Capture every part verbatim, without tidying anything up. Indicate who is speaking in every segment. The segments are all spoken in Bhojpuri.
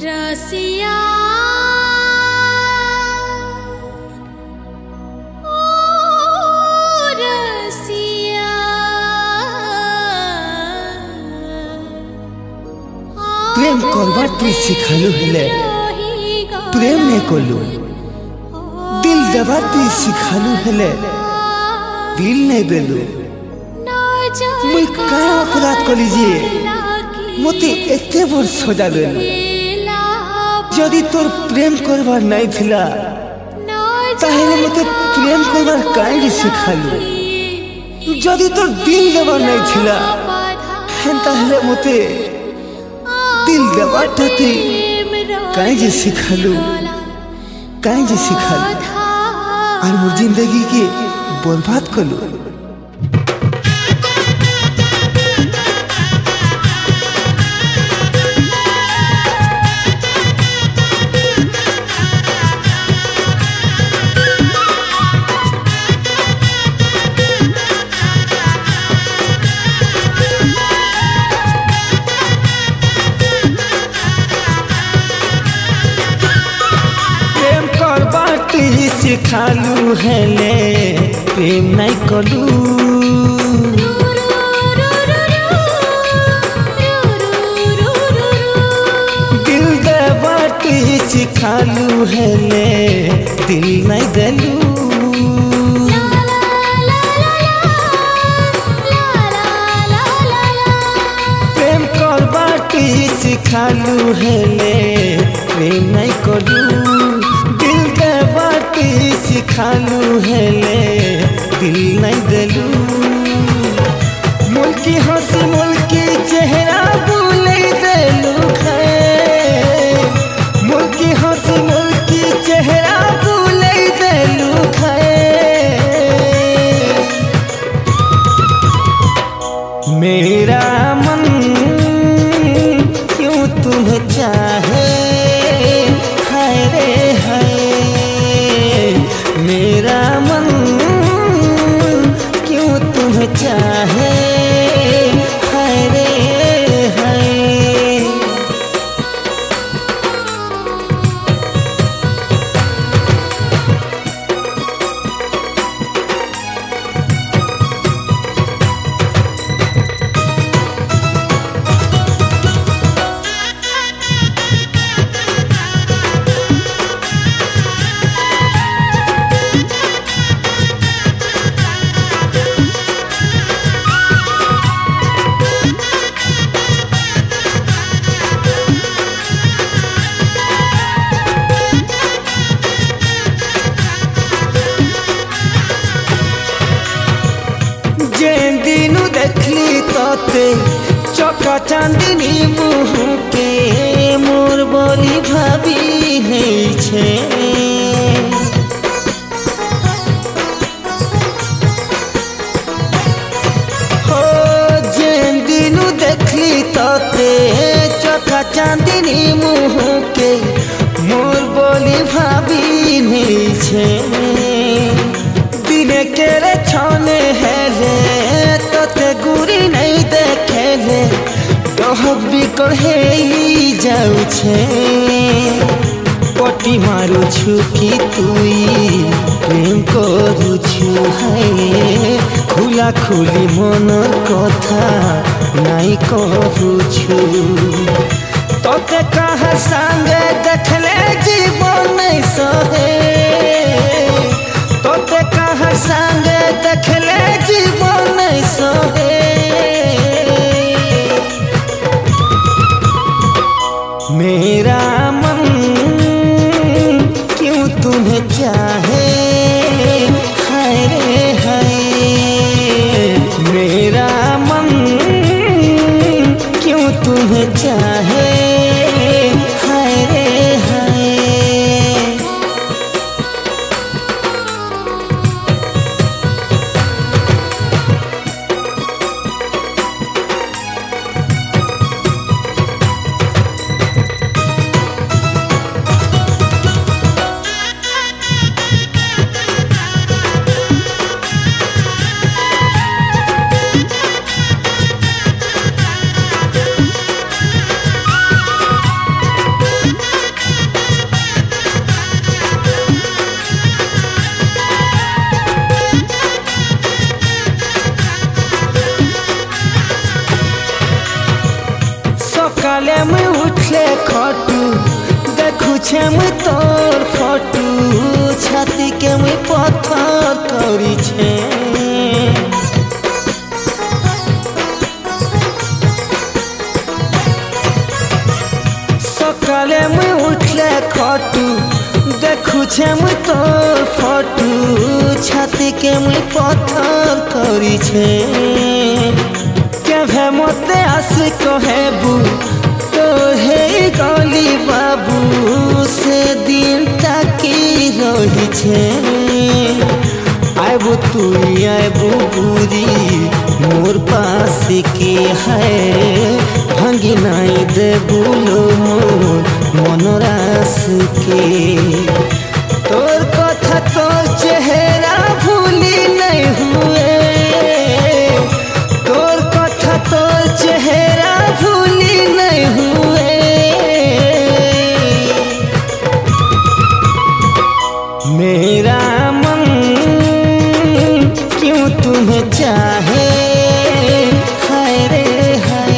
Speaker 1: रसिया ओ रसिया
Speaker 2: प्रेम करवा तुई शिखालु हेले प्रेम नहीं कलु दिल देवा तुई शिखालु हेले दिल नहीं देलु मुई का अपराध कली जे मते एते बड़ सजा देलु जदि तोर प्रेम करवा नहीं थिला ताहेले मते प्रेम करवा काहे शिखालु जदि तोर दिल देवा नहीं थिला ताहेले मते दिल देवा ताती काहे जे शिखालु काहे जे शिखालु और मोर जिंदगी के बर्बाद कलु। शिखालु हेले प्रेम नहीं कलु दिल देवाटी शिखालु हेले दिल नहीं देलु प्रेम करवाटी शिखालु हेले प्रेम नहीं कलु शिखालु हेले दिल नहीं देलु मुल्की हंसी मुल्की चेहरा भूले देलु खाए मुल्की हंसी मुल्की चेहरा भूले देलु खाए मेरा मन क्यों तुम्हें चाहे हाय रे हाय मेरा मन क्यों तुम्हें चाहे हाय रे हाय देखली तोते चका चांदनी मुँह के मोर बोली भाभी है छे हो जेन दिनु देखली तोते चका चांदनी मुँह के मोर बोली भाभी है छे दिने के रे छाने है रे तोते गुरी नहीं देखे ले डहक बिकल हे जाऊ छे पटी मारू छु कि तुई प्रेम करू छु हाय खुला खुली मन कथा नहीं करू छु तोते कहा संगे देखले जीवन नहीं सहे तोते कहा संगे देखले जीवन नहीं सहे मेरा मन क्यों तुम्हें चाहे हाय रे हाय मेरा मन क्यों तुम्हें चाहे हाय रे हाय में उठले खटू देखू छे मैं तोर फटू छाती के मैं पत्थर करी छे सकाले में उठले खटू देखू छे मैं तोर फटू छाती के मैं पत्थर करी छे केभे मते आस कहेबू तो हे गली बाबू से दिन ताकी रही छे आबू तू आबू बुरी मोर पास के है भांगी नाई दे बोलो मोर मनरास के तोर कथा तोर चेहरा भूली नहीं हुए तोर कथा तोर चेहरा भूली नहीं हुए मेरा मन क्यों तुम्हें चाहे हाय रे हाय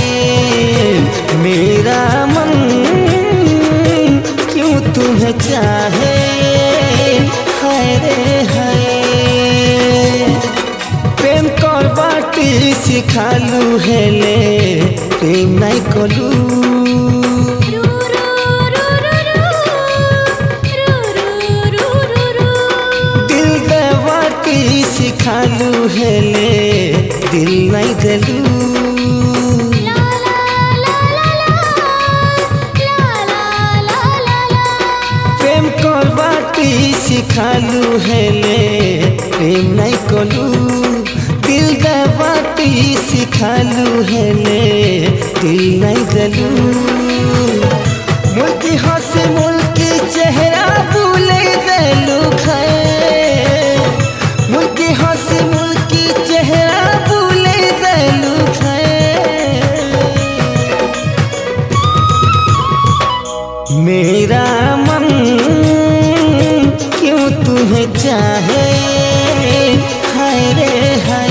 Speaker 2: मेरा मन क्यों तुम्हें चाहे हाय रे हाय प्रेम कर बाटी सिखालू हेले प्रेम नहीं कलू दिल दे बाटी सिखालू हेले दिल नहीं देलू प्रेम कर बाटी सिखालू हेले प्रेम नहीं कलू दिल दे बाटी सिखालू हेले दिल नहीं देलू मुल्की हंसी मुल्की चेहरा भूले देलू खाए मुल्की हंसी मुल्की चेहरा भूले देलू खाए मेरा मन क्यों तुम्हें चाहे हाय रे हाय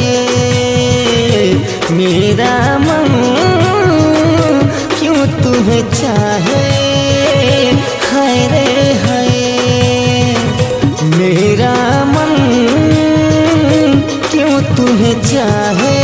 Speaker 2: मेरा मन क्यों तुम्हें चाहे हाय रे हाय मेरा मन क्यों तुम्हें चाहे